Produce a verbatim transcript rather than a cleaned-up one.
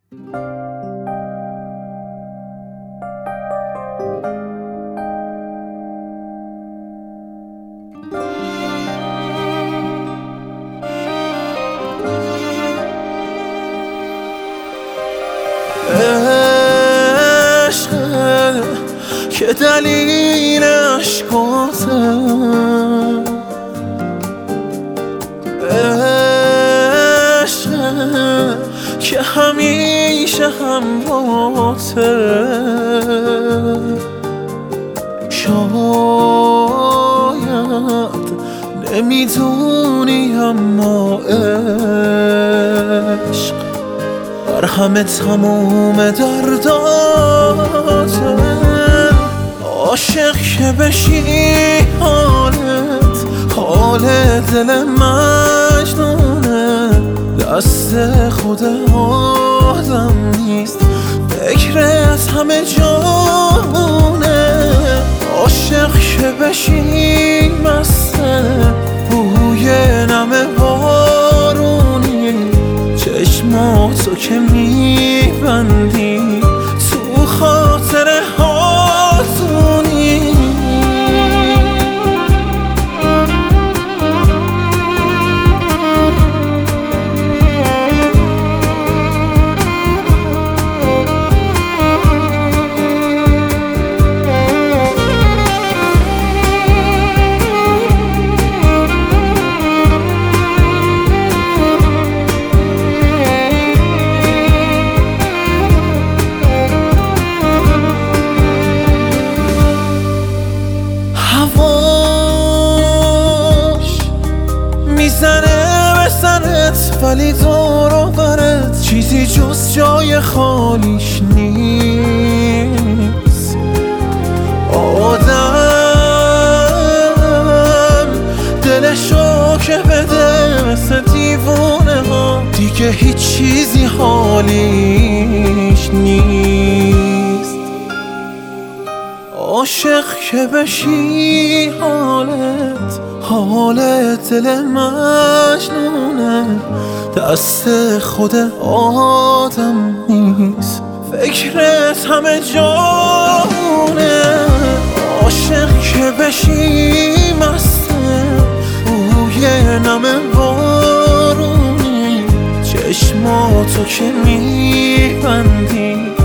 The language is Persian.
عشقه که دلیل عشقاته، عشقه که همیشه همراهته. شاید نمیدونی اما عشق بر همه تموم درداته. عاشق که بشی حالت حال دل مجنونه، دست خود آدم نیست فکرت همه جامونه. عاشق که بشی مسته بوی نم بارونی، چشماتو که میبندی تو خاطر هاتونی. هواش میزنه به سرت ولی دور و برت چیزی جز جای خالیش نیست. آدم دلشو که بده مثل دیوونه ها، دیگه هیچ چیزی حالیش نیست. عاشق که بشی حالت حالت دل مجنونه، دست خود آدم نیست فکرت همه جامونه. عاشق که بشی مسته بوی نم بارونی، چشماتو که میبندی